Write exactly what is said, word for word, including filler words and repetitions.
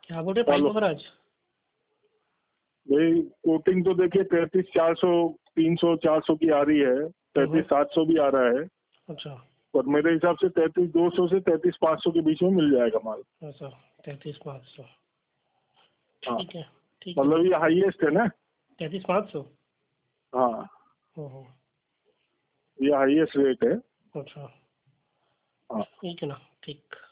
क्या बोले भाई महाराज? भाई कोटिंग तो देखिए तैतीस चार सौ तीन सौ चार सौ की आ रही है, तैतीस सात सौ भी आ रहा है। अच्छा। और मेरे हिसाब से तैतीस दो सौ से तैतीस पाँच सौ के बीच में मिल जाएगा माल। अच्छा, तैतीस पाँच सौ। हाँ ठीक है, ठीक है। मतलब ये हाईएस्ट है ना, तैतीस पाँच सौ। हाँ हम्म, ये हाईएस्ट रेट है। अच्छा, हाँ ठीक है ना, ठीक।